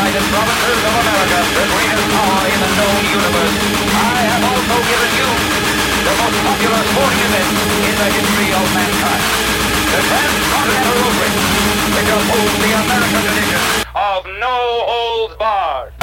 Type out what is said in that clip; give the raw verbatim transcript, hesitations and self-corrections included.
United Provinces of America, the greatest power in the known universe, I have also given you the most popular sporting event in the history of mankind. The Transcontinental Road Race, which upholds the American tradition of no holds barred.